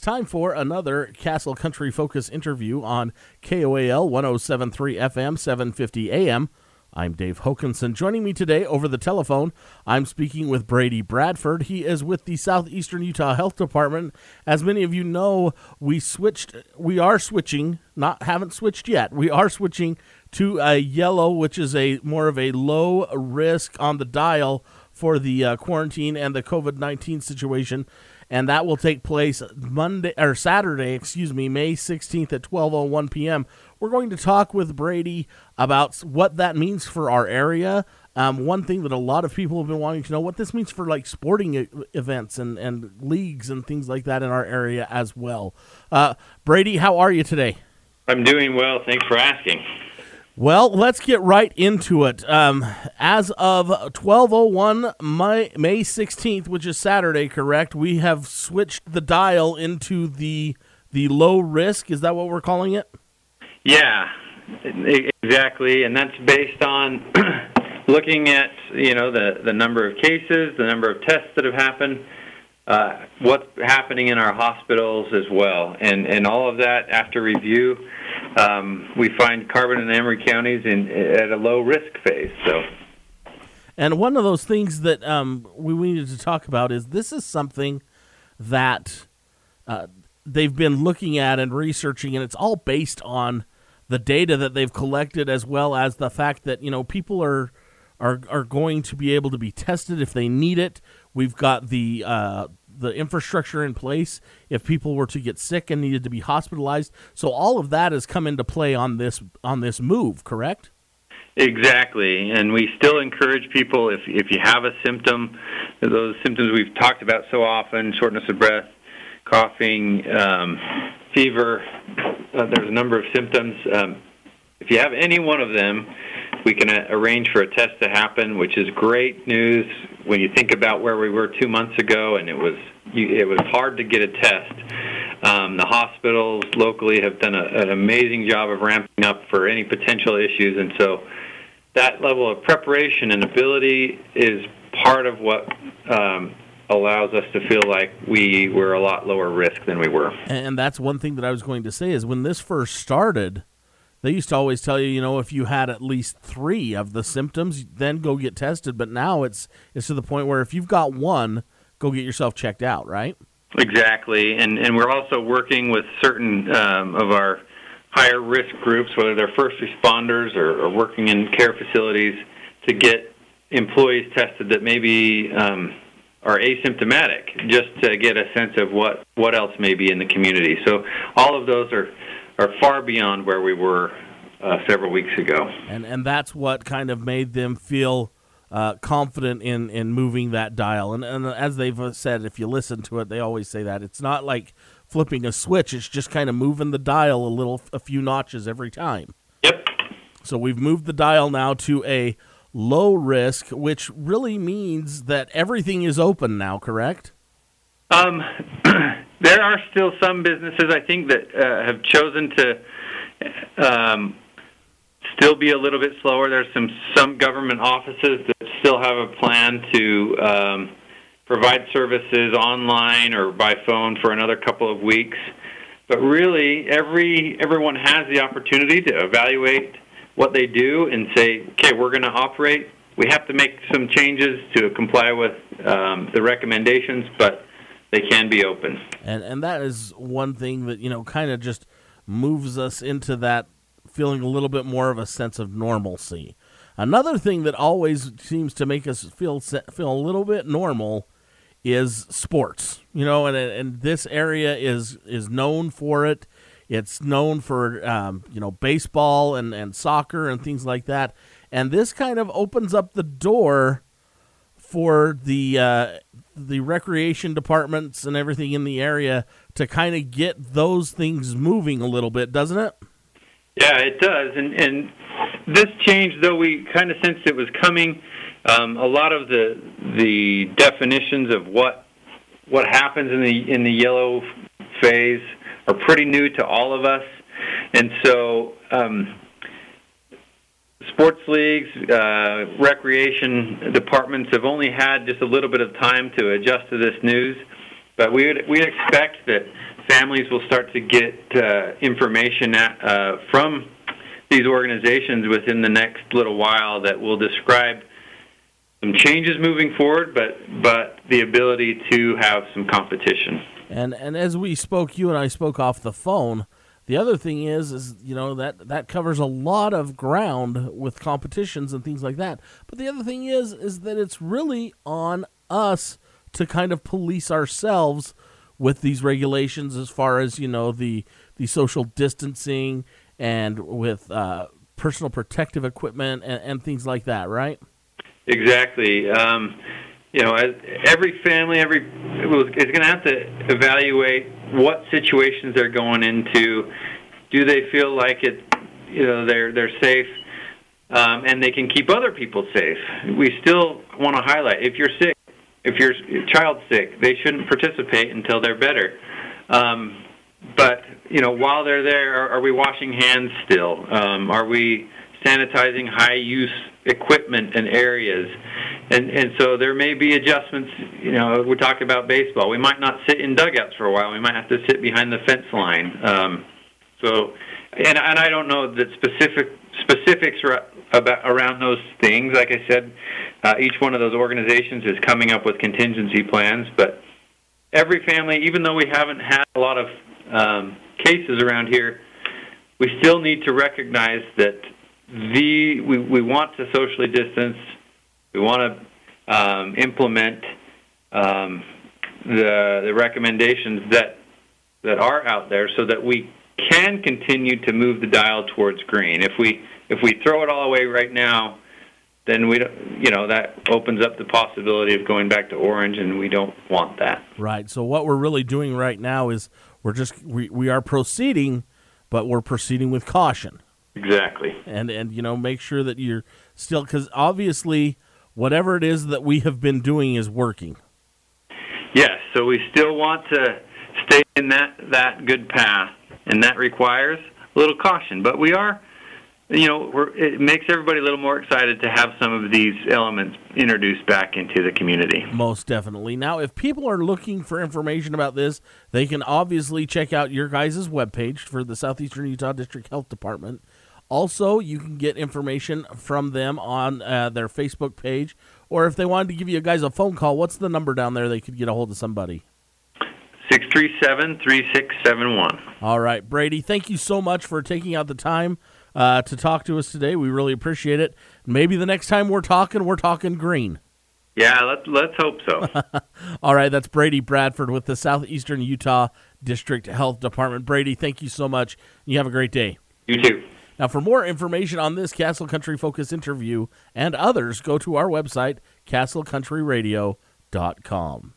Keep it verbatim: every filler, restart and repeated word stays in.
time for another Castle Country Focus interview on K O A L one oh seven point three F M, seven fifty A M. I'm Dave Hokanson. Joining me today over the telephone, I'm speaking with Brady Bradford. He is with the Southeastern Utah Health Department. As many of you know, we switched, we are switching, not haven't switched yet. We are switching to a yellow, which is a more of a low risk on the dial for the uh, quarantine and the covid nineteen situation. And that will take place Monday or Saturday, excuse me, May sixteenth at twelve oh one p.m. We're going to talk with Brady about what that means for our area. Um, one thing that a lot of people have been wanting to know, what this means for like sporting e- events and, and leagues and things like that in our area as well. Uh, Brady, how are you today? I'm doing well. Thanks for asking. Well, let's get right into it. Um, as of twelve oh one, May sixteenth, which is Saturday, correct? We have switched the dial into the the low risk. Is that what we're calling it? Yeah, exactly. And that's based on looking at, you know, the, the number of cases, the number of tests that have happened, uh, what's happening in our hospitals as well. And, and all of that after review. Um, we find Carbon and Emery counties in at a low risk phase. So, and one of those things that um, we needed to talk about is this is something that uh, they've been looking at and researching, and it's all based on the data that they've collected, as well as the fact that, you know, people are are are going to be able to be tested if they need it. We've got the uh, the infrastructure in place if people were to get sick and needed to be hospitalized. So all of that has come into play on this on this move, correct? Exactly. And we still encourage people, if if you have a symptom, those symptoms we've talked about so often, shortness of breath, coughing, um, fever, uh, there's a number of symptoms. Um, if you have any one of them, we can uh, arrange for a test to happen, which is great news when you think about where we were two months ago, and it was you, it was hard to get a test. Um, the hospitals locally have done a, an amazing job of ramping up for any potential issues, and so that level of preparation and ability is part of what um, allows us to feel like we were a lot lower risk than we were. And that's one thing that I was going to say is when this first started, they used to always tell you, you know, if you had at least three of the symptoms, then go get tested. But now it's it's to the point where if you've got one, go get yourself checked out, right? Exactly. And and we're also working with certain um, of our higher risk groups, whether they're first responders or, or working in care facilities, to get employees tested that maybe um, are asymptomatic, just to get a sense of what, what else may be in the community. So all of those are are far beyond where we were uh, several weeks ago. And and that's what kind of made them feel uh, confident in, in moving that dial. And, and as they've said, if you listen to it, they always say that. It's not like flipping a switch. It's just kind of moving the dial a little, a few notches every time. Yep. So we've moved the dial now to a low risk, which really means that everything is open now, correct? Um. There are still some businesses, I think, that uh, have chosen to um, still be a little bit slower. There's some, some government offices that still have a plan to um, provide services online or by phone for another couple of weeks. But really, every everyone has the opportunity to evaluate what they do and say, okay, we're going to operate. We have to make some changes to comply with um, the recommendations, but they can be open. And and that is one thing that, you know, kind of just moves us into that feeling a little bit more of a sense of normalcy. Another thing that always seems to make us feel feel a little bit normal is sports. You know, and and this area is is known for it. It's known for, um, you know, baseball and, and soccer and things like that. And this kind of opens up the door for the uh, the recreation departments and everything in the area to kind of get those things moving a little bit, doesn't it? Yeah, it does. And and this change, though we kind of sensed it was coming, um, a lot of the the definitions of what what happens in the in the yellow phase are pretty new to all of us, and so. Um, Sports leagues, uh, recreation departments have only had just a little bit of time to adjust to this news, but we would we expect that families will start to get uh, information at, uh, from these organizations within the next little while that will describe some changes moving forward, but but the ability to have some competition. And and as we spoke, you and I spoke off the phone. The other thing is, is you know that that covers a lot of ground with competitions and things like that. But the other thing is, is that it's really on us to kind of police ourselves with these regulations, as far as you know the the social distancing and with uh, personal protective equipment and, and things like that, right? Exactly. Um, you know, as every family, every is going to have to evaluate what situations they're going into. Do they feel like it? You know, they're they're safe, um, and they can keep other people safe. We still want to highlight: if you're sick, if your child's sick, they shouldn't participate until they're better. Um, but you know, while they're there, are, are we washing hands still? Um, are we sanitizing high-use equipment and areas? And and so there may be adjustments. You know, we talk about baseball. We might not sit in dugouts for a while. We might have to sit behind the fence line. Um, so, and and I don't know that specific specifics about around those things. Like I said, uh, each one of those organizations is coming up with contingency plans. But every family, even though we haven't had a lot of um, cases around here, we still need to recognize that the we, we want to socially distance. We want to um, implement um, the the recommendations that that are out there, so that we can continue to move the dial towards green. If we if we throw it all away right now, then we don't, you know, that opens up the possibility of going back to orange, and we don't want that. Right. So what we're really doing right now is we're just we, we are proceeding, but we're proceeding with caution. Exactly. And and you know, make sure that you're still, because obviously whatever it is that we have been doing is working. Yes, so we still want to stay in that, that good path, and that requires a little caution. But we are, you know, we're, it makes everybody a little more excited to have some of these elements introduced back into the community. Most definitely. Now, if people are looking for information about this, they can obviously check out your guys' webpage for the Southeastern Utah District Health Department. Also, you can get information from them on uh, their Facebook page, or if they wanted to give you guys a phone call, what's the number down there they could get a hold of somebody? six three seven, three six seven one. All right, Brady, thank you so much for taking out the time uh, to talk to us today. We really appreciate it. Maybe the next time we're talking, we're talking green. Yeah, let's, let's hope so. All right, that's Brady Bradford with the Southeastern Utah District Health Department. Brady, thank you so much. You have a great day. You too. Now, for more information on this Castle Country Focus interview and others, go to our website, castle country radio dot com.